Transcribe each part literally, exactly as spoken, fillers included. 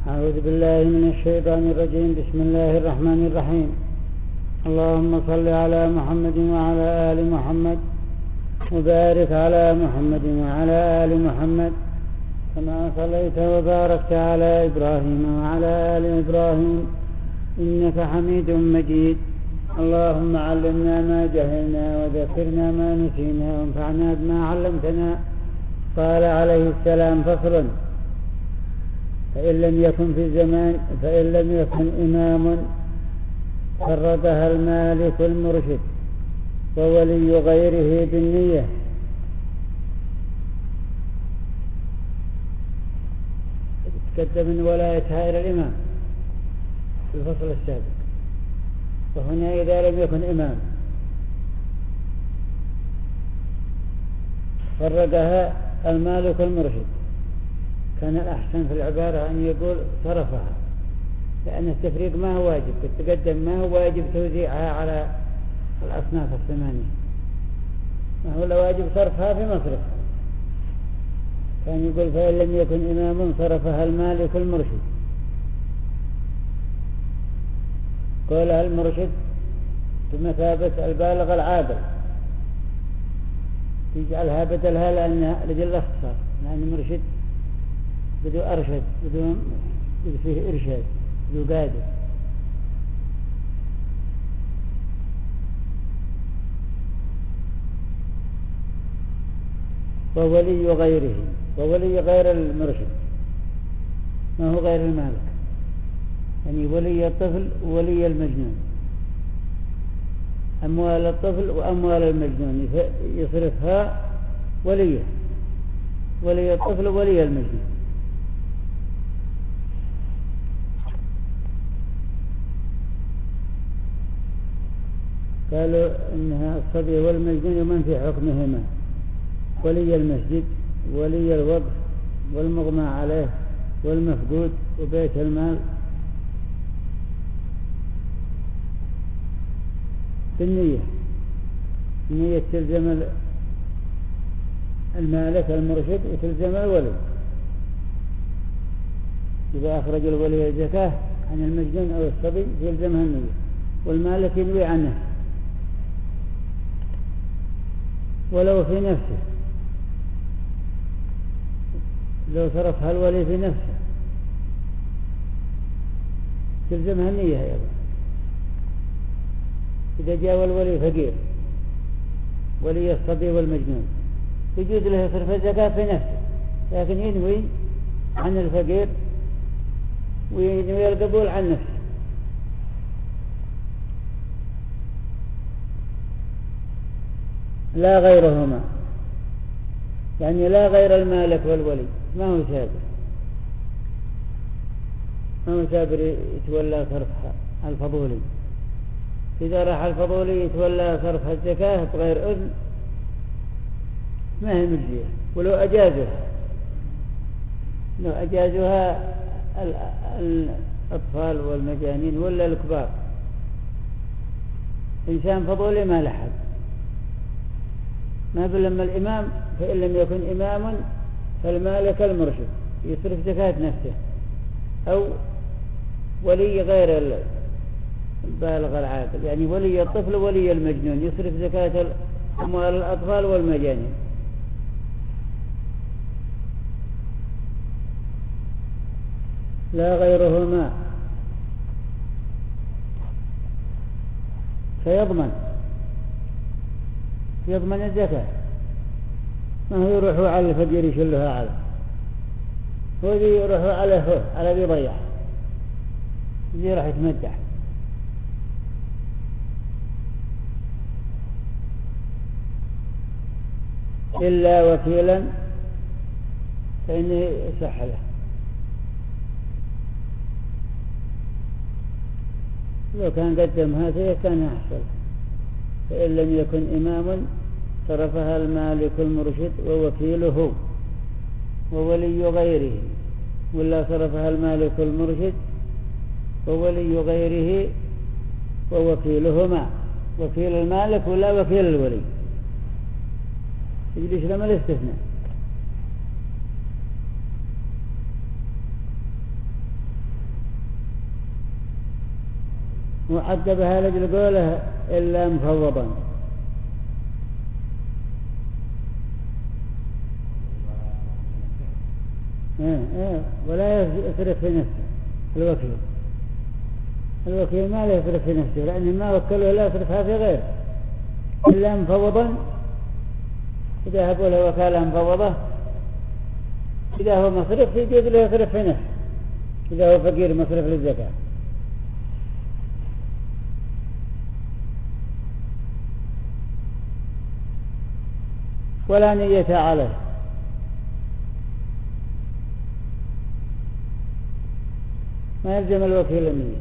أعوذ بالله من الشيطان الرجيم. بسم الله الرحمن الرحيم. اللهم صل على محمد وعلى آل محمد وبارك على محمد وعلى آل محمد كما صليت وباركت على إبراهيم وعلى آل إبراهيم إنك حميد مجيد. اللهم علمنا ما جهلنا وذكرنا ما نسينا وانفعنا بما علمتنا. قال عليه السلام: فصل: فإن لم يكن في الزمان فإن لم يكن إمام فرضها المالك المرشد وولي غيره بالنية. تقدم من ولايتها إلى الإمام في الفصل السابق، وهنا إذا لم يكن إمام فرضها المالك المرشد. كان الأحسن في العبارة أن يقول صرفها، لأن التفريق ما هو واجب، تقدم ما هو واجب توزيعها على الأصناف الثمانية، ما هو واجب صرفها في مصرفها. كان يقول: فإن لم يكن إمام صرفها المالك المرشد. قولها المرشد بمثابة البالغ العاقل، يجعلها بدلها لأنها لجل الاختصار، لأن المرشد بدو أرشد، بدو فيه إرشاد، بدو قادر. وولي غيره، وولي غير المرشد ما هو غير المالك، يعني ولي الطفل وولي المجنون. أموال الطفل وأموال المجنون يصرفها وليه، ولي الطفل وولي المجنون. قالوا إنها الصبي والمجنون ومن في حكمهما: ولي المسجد، ولي الوقف، والمغمى عليه، والمفقود، وبيت المال. بالنية، النية تلزم المالك المرشد وتلزم الولي. إذا أخرج الولي الزكاة عن المجنون أو الصبي يلزمها النية، والمالك ينوي عنه ولو في نفسه، لو صرفها الولي في نفسه تلزمها النية يا أبا. إذا جاء الولي فقير، ولي الصبي والمجنون، يجوز له يصرف الزكاة في نفسه، لكن ينوي عن الفقير وينوي القبول عن نفسه. لا غيرهما، يعني لا غير المالك والولي، ما هو سابر، ما هو سابر يتولى صرفها الفضولي. إذا راح الفضولي يتولى صرف الزكاة بغير إذن ما هي مجزية. ولو أجازها، لو أجازها الأطفال والمجانين ولا الكبار، إنسان فضولي ما لحد. ما بلما الإمام فإن لم يكن إمام فالمالك المرشد يصرف زكاة نفسه، أو ولي غير البالغ العاقل، يعني ولي الطفل ولي المجنون يصرف زكاة أموال الأطفال والمجانين. لا غيرهما، فيضمن يضمن الزكاة، ما هو يروحوا على الفقير يشلها على هو ذي، يروحوا على هو على ذي ضيع ذي راح يتمدح. إلا وكيلا فإنه يصح له. لو كان قدم هذه كان أحسن. فإن لم يكن إمام صرفها المالك المرشد ووكيله وولي غيره، ولا صرفها المالك المرشد وولي غيره ووكيلهما، وكيل المالك ولا وكيل الولي، يجلس لما الاستثناء. وعقبها لجل قوله إلا مفوضا. إيه إيه ولا يسرف في نفسه الوكيل. الوكيل ما لا يسرف في نفسه لأنه ما وكله لا يسرفها في غيره إلا مفوضا. إذا هبوا له وكالة مفوضة إذا هو مصرف يجوز له يصرف في نفسه إذا هو فقير مصرف للزكاة. ولا نية عليه. ما يلزم الوكيل النية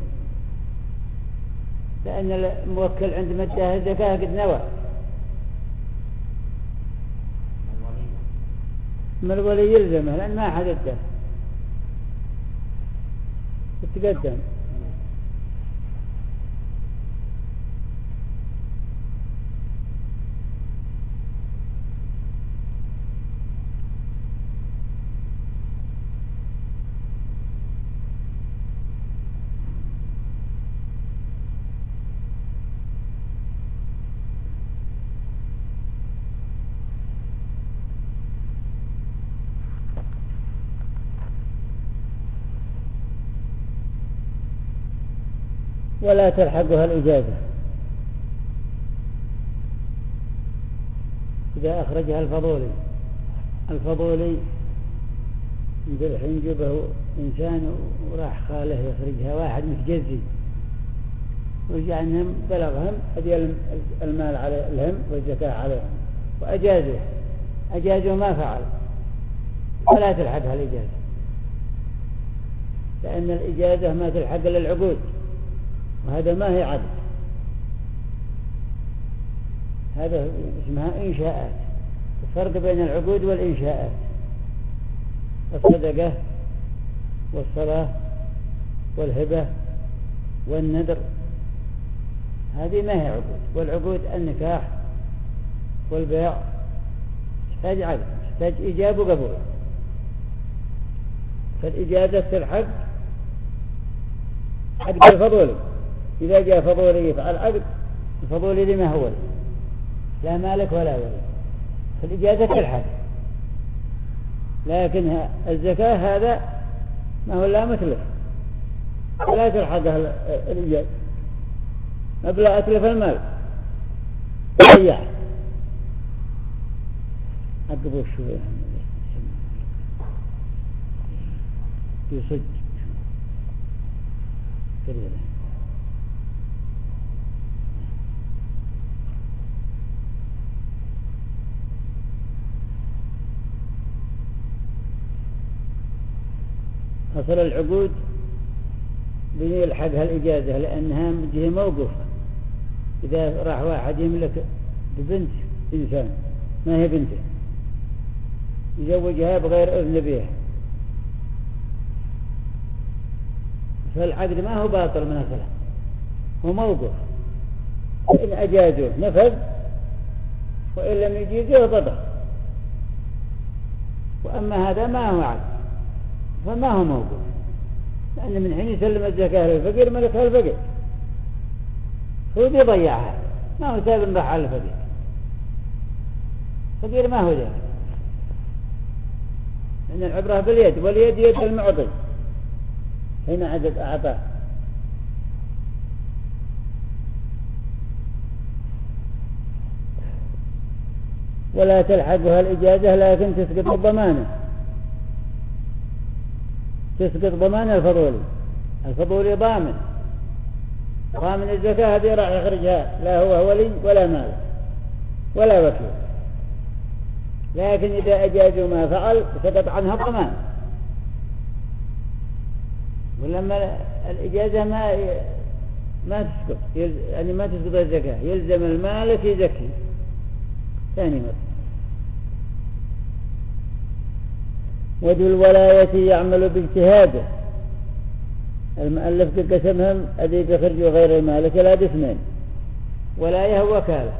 لأن الموكل عند مدة الزكاة قد نوى. ما الولي يلزمه لأن ما حدده يتقدم. ولا تلحقها الإجازة إذا أخرجها الفضولي. الفضولي يقول الحين جبه إنسان وراح خاله يخرجها واحد متجزي ورجع أنهم بلغهم أدي المال على الهم والزكاة عليهم وأجازوا أجازوا ما فعل. ولا تلحقها الإجازة لأن الإجازة ما تلحق للعقود وهذا ما هي عدد. هذا اسمها إنشاءات. الفرق بين العقود والإنشاءات الصدقة والصلاة والهبة والنذر هذه ما هي عقود. والعقود النكاح والبيع تحتاج عقد تحتاج إيجاب وقبول. فالإجازة تلحق عقد الفضولي. إذا جاء فضولي يفعل عقد الفضولي لما هو لا مالك ولا ولي فالإجازة تلحق. لكن الزكاة هذا ما هو لا مثله لا تلحقها الإجازة. مبلغ أتلف المال ضيع عقبوا شوية يصج كريرة. أصل العقود بيلحقها الإجازة لأنها جهة موقف. إذا راح واحد يملك ببنت إنسان ما هي بنته يزوجها بغير إذن بها فالعقد ما هو باطل من أصله هو موقف. إن أجازوه نفذ وإن لم يجيزوه بطل. وأما هذا ما هو عقد فما هو موقف لأن من حين يسلم الزكاة للفقير ملكها الفقير هو بيضيعها ما هو سابن راح على الفقير. الفقير ما هو ذلك لأن العبرة باليد واليد يد المعطي حين عدد أعطاه. ولا تلحقها الإجازة لكن تسقط الضمانة. تسقط ضمان الفضولي. الفضولي ضامن ضامن الزكاة هذه راح يخرجها لا هو ولي ولا مال ولا وكيل. لكن إذا أجازوا ما فعل سقط عنها الضمان. ولما الإجازة ما ما تسقط يعني ما تسقط الزكاة يلزم المالك يزكي ثاني مرة. وذو الولاية يعمل باجتهاده. المؤلف قسمهم أدي بخرجوا غير المالك لا اثنين. ولاية وكالة.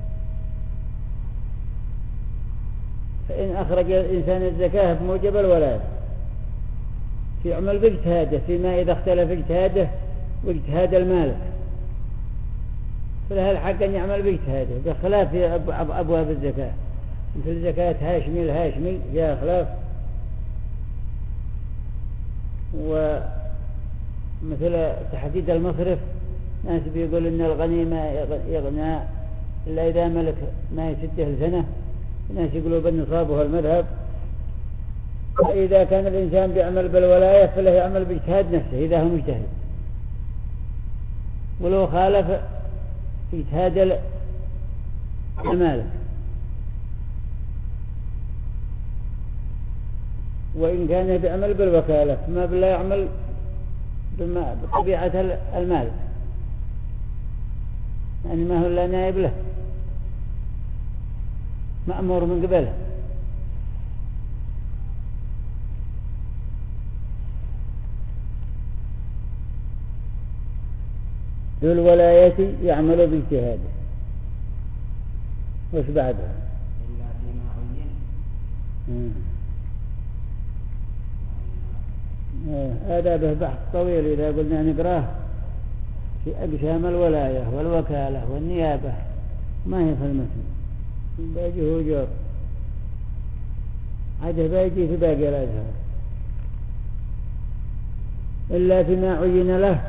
فإن أخرج الإنسان الزكاة بموجب الولاية يعمل باجتهاده فيما إذا اختلف اجتهاده واجتهاد المالك فله الحق أن يعمل باجتهاده بخلاف في أبواب الزكاة. مثل زكاة هاشمي الهاشمي فيها خلاف، ومثل تحديد المصرف ناس بيقول إن الغني ما يغنى إلا إذا ملك ما يسده السنة، ناس يقولوا بالنصاب وهو المذهب. فإذا كان الإنسان بيعمل بالولاية فله يعمل باجتهاد نفسه إذا هو مجتهد، ولو خالف اجتهاد المالك. وإن كان بيعمل بالوكالة فما بلا يعمل بطبيعة المالك، يعني ما هو إلا نائب له مأمور من قبله. ذو الولاية يعمل باجتهاده. وش بعدها؟ إلا فيما عين. هذا به بحث طويل إذا قلنا نقراه في أقسام الولاية والوكالة والنيابة، ما هي في المتن باجي هو جور عاده باجي في باقي الأزهار. إلا فيما عين له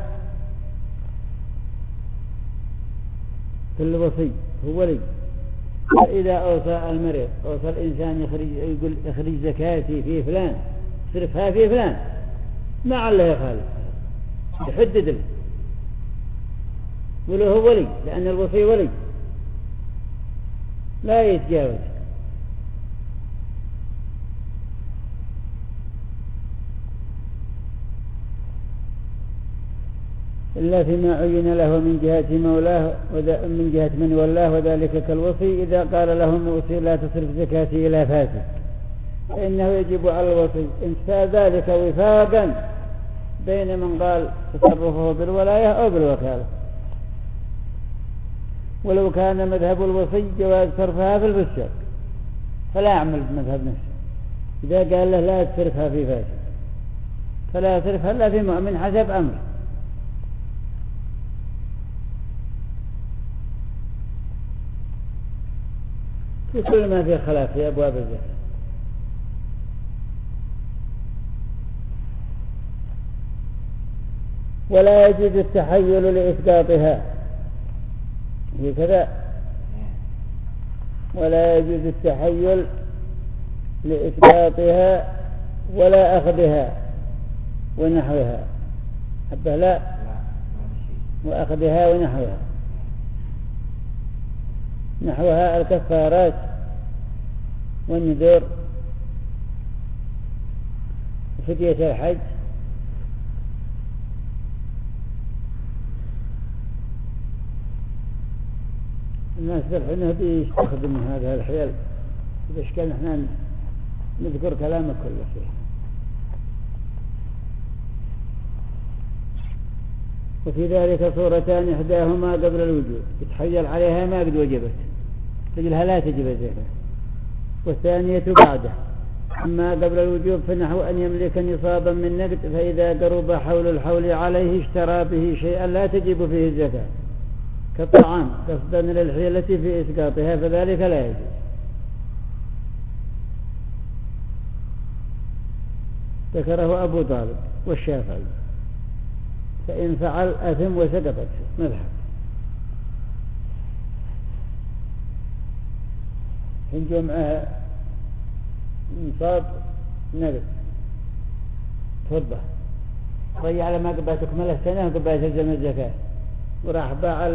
في الوصي هو ولي. فإذا أوصى المريض أوصى الإنسان يخرج يقول اخرج زكاتي في فلان صرفها في فلان، ما عليه يخالف يحدد له، ولو هو ولي لأن الوصي ولي لا يتجاوز. إلا فيما عين له من جهة مولاه من جهة من ولاه، وذلك كالوصي إذا قال له الموصي لا تصرف زكاتي إلى فاسد، فإنه يجب على الوصي انتفاء ذلك وفاقا بين من قال تصرفه بالولاية أو بالوكالة. ولو كان مذهب الوصي جواز صرفها في الفسق فلا يعمل بمذهب نفسه. إذا قال له لا تصرفها في فاسد فلا يصرفها إلا في مؤمن حسب أمر. في كل ما في خلاف في أبواب الزكاة. ولا يجوز التحيل لإسقاطها، هي كذا. ولا يجوز التحيل لإسقاطها ولا أخذها ونحوها. حبه لا وأخذها ونحوها. نحوها الكفارات والنذور وفدية الحج. الناس بالحين بيستخدموا هذا الحيل، إذا إشكال نحن نذكر كلامك كله فيه. وفي ذلك صورتان إحداهما قبل الوجوب يتحيل عليها ما قد وجبت تجلها لا تجب الزكاة، والثانية بعده. أما قبل الوجوب فنحو أن يملك نصابا من نقد فإذا قرب حول الحول عليه اشترى به شيئا لا تجب فيه الزكاة كالطعام قصدا للحيلة في إسقاطها فذلك لا يجوز. ذكره أبو طالب والشافعي، فإن فعل أثم وسقطت مذهب. إن جمعها نصاب نقد فضة ضيع على ما قبل تكمل السنة وقبل تلزم الزكاة، وراح باع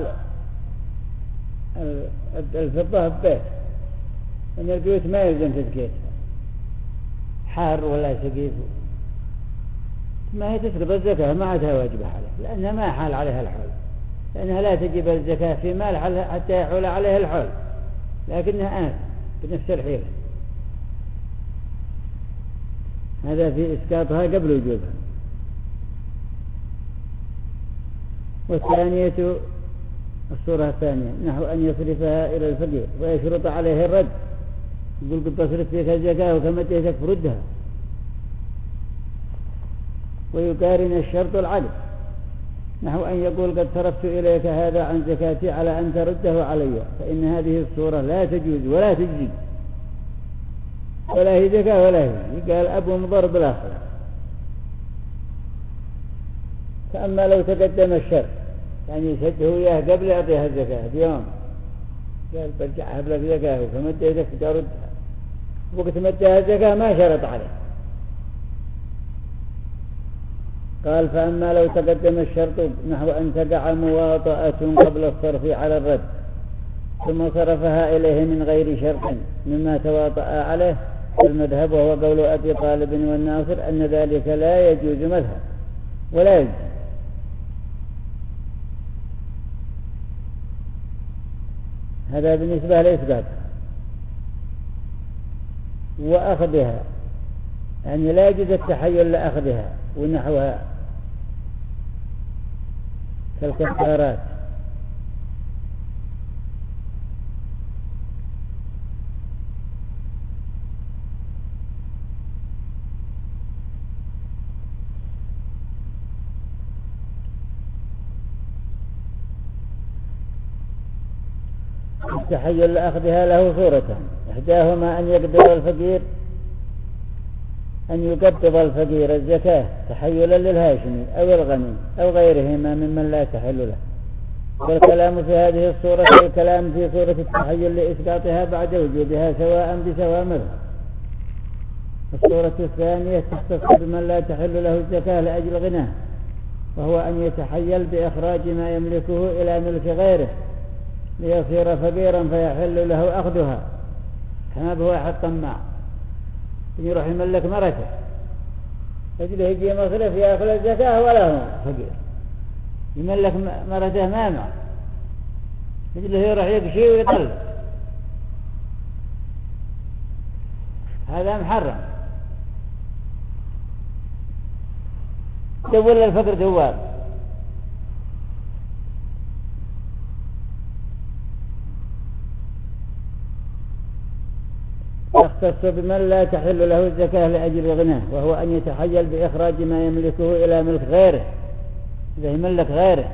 الفضة ببيت، إن البيوت ما يلزم تزكية حار ولا سقيف ما هي تسقط الزكاة ما عادها واجبة عليه لأنها ما حال عليها الحول، لأنها لا تجب الزكاة في مال حتى يحول عليها الحول، لكنها آثم بنفس الحيلة. هذا في إسقاطها قبل وجوبها. والثانية الصورة الثانية نحو أن يصرفها إلى الفقير ويشرط عليه الرد، يقول قد تصرف فيك الزكاة وكما تيتك فردها، ويقارن الشرط العقد نحو أن يقول قد صرفت إليك هذا عن زكاتي على أن ترده علي، فإن هذه الصورة لا تجوز ولا تجزي، ولا هي زكاة ولا هي. قال أبو مضر بالآخر. فأما لو تقدم الشرط يعني يسده إياه قبل يعطيها الزكاة بيوم، قال برجعها بلك زكاة فمد يدك تردها، وقت مدها الزكاة ما شرط عليه. قال فأما لو تقدم الشرط نحو أن تقع مواطأة قبل الصرف على الرد ثم صرفها إليه من غير شرط مما تواطأ عليه، المذهب وهو قول أبي طالب والناصر أن ذلك لا يجوز مذهب ولا يجوز. هذا بالنسبة لإثبات وأخذها، يعني لا يجوز التحيل لأخذها ونحوها كالكفارات. التحيل لأخذها له صورتان، إحداهما أن يقبض الفقير أن يقبض الفقير الزكاة تحيلا للهاشمي أو الغني أو غيرهما ممن لا تحل له، والكلام في هذه الصورة والكلام في صورة التحيل لإسقاطها بعد وجودها سواء بسواء مذهب. الصورة الثانية تختص بمن لا تحل له الزكاة لأجل غناه، وهو أن يتحيل بإخراج ما يملكه إلى ملك غيره ليصير فقيرا فيحل له أخذها، كما بواحد طماع يروح يملك مرته تجده يجي مصرف يأكل الزكاة ولا هو فقير، يملك مرته مامع تجده يروح يكشي ويطل، هذا محرم. تقول الفقر دواب. يختص بمن لا تحل له الزكاة لأجل غناه، وهو أن يتحيل بإخراج ما يملكه إلى ملك غيره، إذا يملك غيره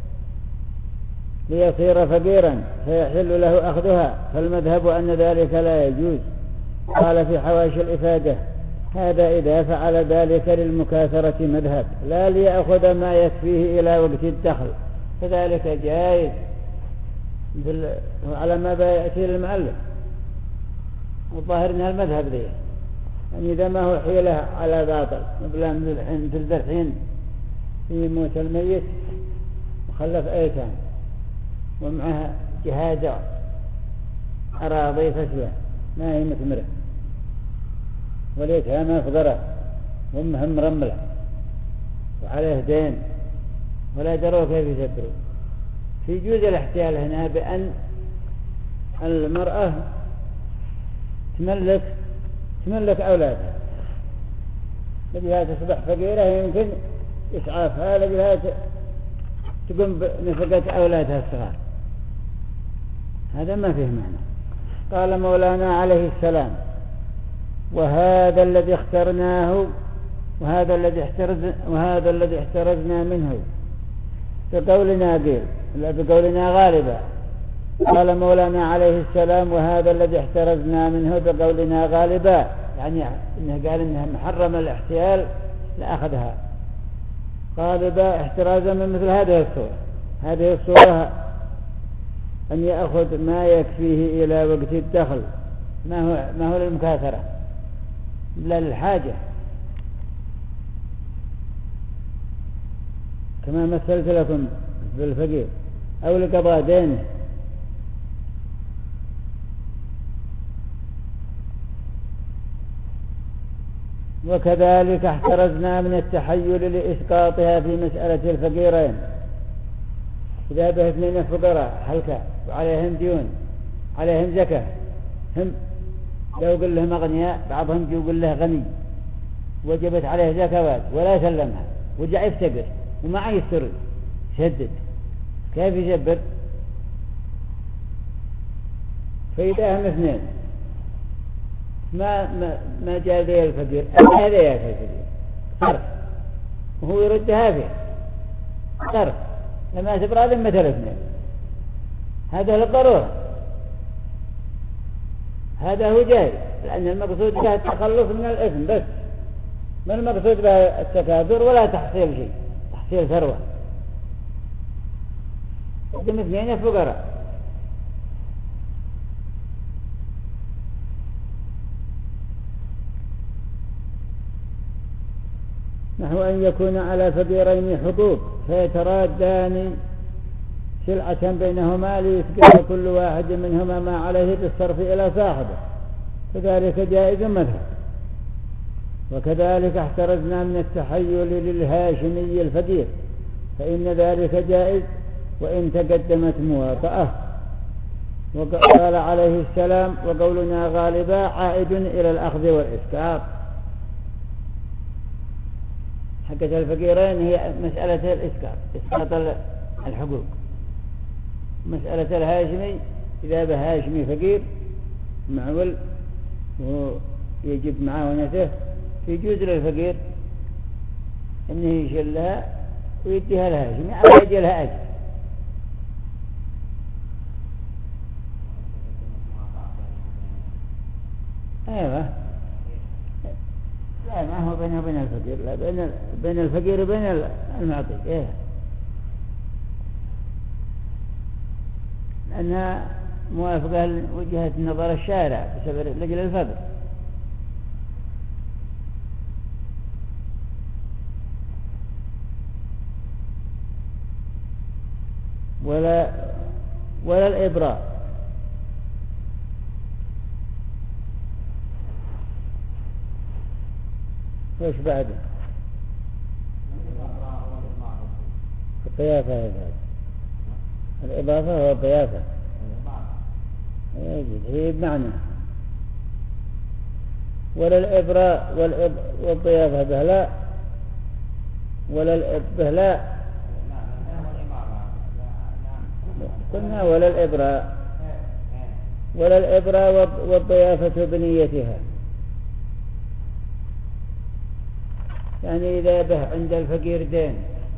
ليصير فقيرا فيحل له أخذها، فالمذهب أن ذلك لا يجوز. قال في حواشي الإفادة هذا إذا فعل ذلك للمكاثرة مذهب، لا ليأخذ ما يكفيه إلى وقت الدخل، فذلك جائز على ما بيأتي للمؤلف. وظاهر ان المذهب ذي يعني إذا ما هو حيلة على باطل، مثل مثل الحين في موت الميت وخلف أيتام ومعها جهاد أراضي فسوة ما هي مثمرة واليتامى فقراء وامهم رملة وعليه دين ولا دروا كيف يسدروا، في جزء الاحتيال هنا بأن المرأة تملك تملك أولادها، لجلها تصبح فقيرة يمكن إسعافها، لجلها تقوم بنفقة أولادها الصغار، هذا ما فيه معنى. قال مولانا عليه السلام وهذا الذي اخترناه وهذا الذي احترز وهذا الذي احترزنا منه بقولنا قيل لا بقولنا غالبا. قال مولانا عليه السلام وهذا الذي احترزنا منه بقولنا غالبا، يعني إنه قال إنها محرم الاحتيال لأخذها غالبا احترازا من مثل هذه الصورة. هذه الصورة أن يأخذ ما يكفيه إلى وقت الدخل، ما هو, ما هو للمكاثرة لا للحاجة، كما مثلت لكم بالفقير أو لقضاء دينه. وكذلك احترزنا من التحيل لإسقاطها في مسألة الفقيرين، إذا به اثنين فقراء حلقة وعليهم ديون عليهم زكاة، هم لو قل لهم أغنياء بعضهم يقول له غني وجبت عليه زكوات ولا سلمها وجع يفتقر وما يستر شدد، كيف يجبر؟ فإذا هم اثنين ما ما ما جاء ذي الفقير هذا يا الفقير صرف وهو يردها فيه صرف لما تبرى ذمة الاثنين، هذا للضرورة، هذا هو جائز، لأن المقصود به التخلص من الإثم بس، ما المقصود به التكاثر ولا تحصيل شيء، تحصيل ثروة. قدم اثنين فقراء. نحو أن يكون على فقيرين حقوق فيترادان سلعة بينهما ليسقط كل واحد منهما ما عليه بالصرف إلى صاحبه، فذلك جائز مذهب. وكذلك احترزنا من التحيل للهاشمي الفقير، فإن ذلك جائز وإن تقدمت موافقة. وقال عليه السلام: وقولنا غالبا عائد إلى الأخذ والإسكاط. حقة الفقيرين هي مسألة الإسكاط، إسكاط الحقوق. مسألة الهاشمي إذا بهاشمي فقير معول ويجب معاونته، يجوز للفقير أنه يشلها ويديها الهاشمي على يدي لها أجر. أيوة، لا ما هو بينه وبين الفقير، لا بين بين الفقير وبين المعطي. إيه، لأنها موافقة لوجهة نظر الشارع بسبب لجل الفقر. ولا ولا الإبراء. وش بعد القيافة؟ هذا الإضافة هو القيافة، هي بمعنى. ولا الإبراء والضيافة بهلاء، ولا البهلاء قلنا، ولا الإبراء ولا الإبراء والضيافة بنيتها. يعني إذا به عند الفقير دين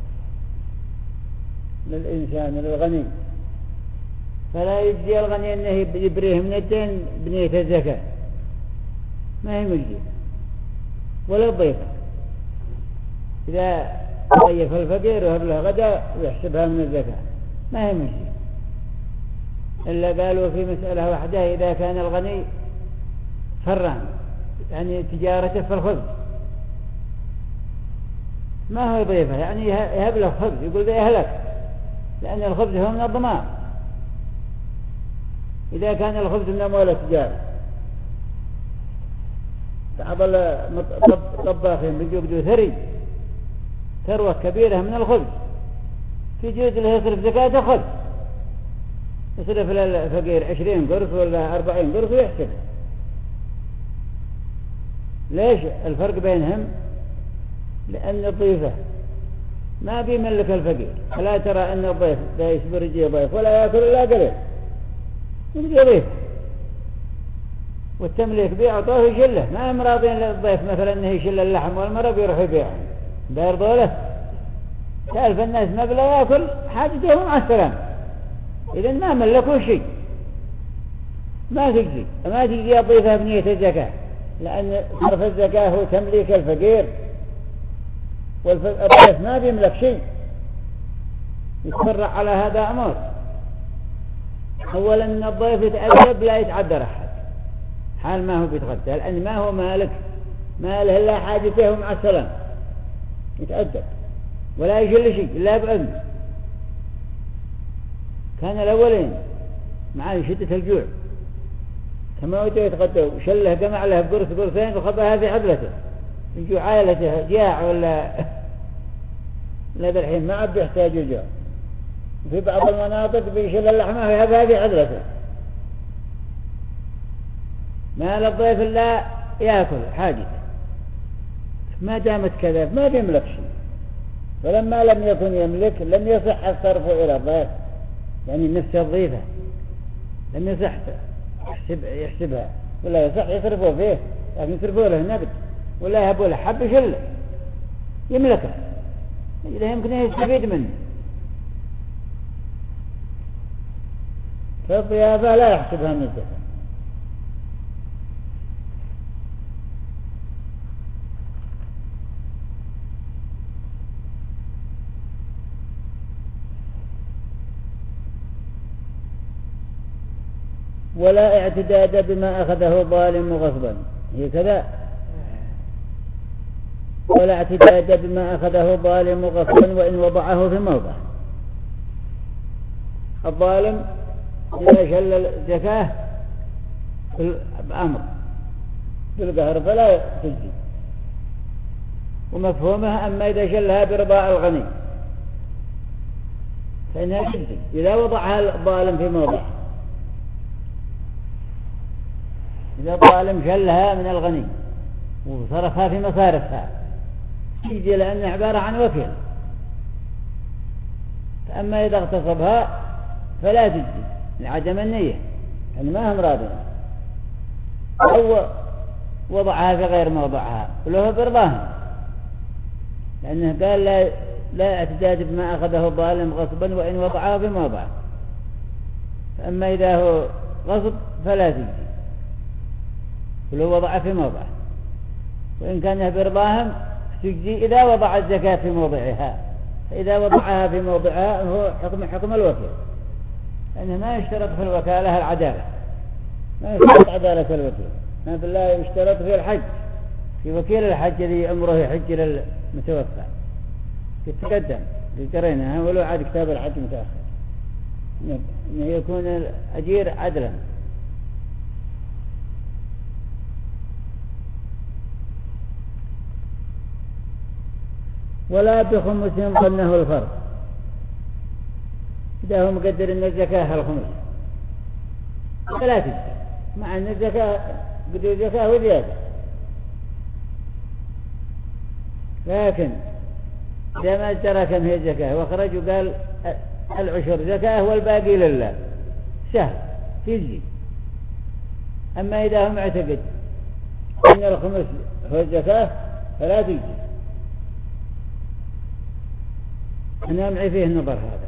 للإنسان للغني، فلا يجزي الغني أنه يبريه من الدين بنية الزكاة، ما هي مجزي. ولا الضيفة إذا ضيف الفقير وهب له غدا ويحسبها من الزكاة، ما هي مجزي. إلا قالوا في مسألة واحدة: إذا كان الغني فران، يعني تجارته في الخبز، ما هو ضيفه، يعني يهب له خبز، يقول ذا يهلك، لأن الخبز هو من الضمان. إذا كان الخبز من أموال التجارة، بعض الطباخين بيجوا ثري ثروة كبيرة من الخبز، يجوز له يصرف زكاة الخبز، يصرف للفقير عشرين قرص ولا أربعين قرص ويحسب. ليش الفرق بينهم؟ لأن الضيفة ما بيملك الفقير، فلا ترى أن الضيف لا يصبر يجي ضيف ولا يأكل إلا قليل، يجي ضيف والتمليك بيعطوه يشله. ما هم راضين للضيف مثلا أنه يشل اللحم والمرق ويروح يبيع، بيرضوا له. تعرف الناس ما بلا يأكل حاجتهم مع السلام، إذن ما ملكوا شيء، ما تجزي ما تجزي الضيفة بنية الزكاة، لأن صرف الزكاة هو تمليك الفقير، والضيف ما بيملك شيء، يتفرع على هذا أمر. أولا أن الضيف يتأدب لا يتعدى أحد حال ما هو بيتغدى، لأن ما هو مالك ماله إلا حاجته مع السلام، يتأدب ولا يشل شيء إلا بأذن. كان الأولين مع شدة الجوع كما وجه يتغدى وشله جمع له بقرص قرصين وخبأها في حبلته، يجوا عائلته جاع ولا لا بالحين ما عاد يحتاج الجوع. في بعض المناطق بيشل اللحمة ويهبها في حبلته، ما للضيف إلا يأكل حاجته. ما دامت كذا ما بيملك شيء، فلما لم يكن يملك لم يصح الصرف إلى الضيف، يعني نفس الضيفة لم يصح يحسب يحسبها، ولا يصح يصرفه فيه، لكن يصرفه له نقد ولا يهبوا له حب يشله يملكه، إذا يمكن يستفيد منه فالضيافة لا يحسبها من الزكاة. ولا اعتداد بما أخذه ظالم غصبا، هي كذا. ولا اعتداد بما أخذه ظالم غصبا وإن وضعه في موضع. الظالم إذا شل الزكاة بأمر بالقهر فلا تجزي، ومفهومها أما إذا شلها برضاء الغني فإنها تجزي إذا وضعها الظالم في موضع. إذا الظالم شلها من الغني وصرفها في مصارفها تجزي لأنها عبارة عن وكيل. فأما إذا اغتصبها فلا تجزي لعدم النية، يعني ما هم راضين، أو وضعها في غير موضعها وله برضاهم، لأنه قال لا, لا اعتداد بما أخذه الظالم غصبا وإن وضعها في موضعه. فأما إذا هو غصب فلا تجزي ولو وضعها في موضعه، وإن كان برضاهم تجزي إذا وضع الزكاة في موضعها. فإذا وضعها في موضعها هو حكم حكم الوكيل، لأنه ما يشترط في الوكالة العدالة، ما يشترط عدالة الوكيل. ما بالله يشترط في الحج، في وكيل الحج الذي أمره يحج للمتوفى يتقدم لقرينها ولو عاد كتاب الحج متأخر أنه يكون الأجير عدلا. ولا بخمس ظنه الفرض، إذا هو مقدر أن الزكاة الخمس فلا تجزي، مع أن الزكاة بدون الزكاة وزيادة. لكن إذا ما اشترى كم هي الزكاة وخرج وقال العشر زكاة والباقي لله سهل تجزي. أما إذا هو معتقد أن الخمس هو الزكاة فلا تجزي. أنا معي فيه النظر هذا،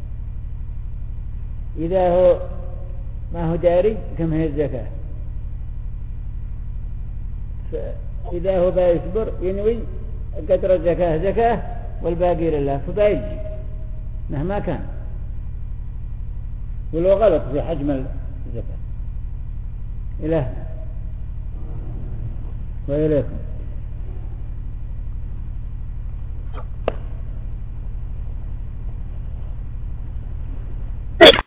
إذا هو ما هو داري كم هي الزكاة، فإذا هو بيصبر ينوي قدر الزكاة زكاة والباقي لله فبيجي مهما كان ولو غلط في حجم الزكاة. إلهنا وإليكم.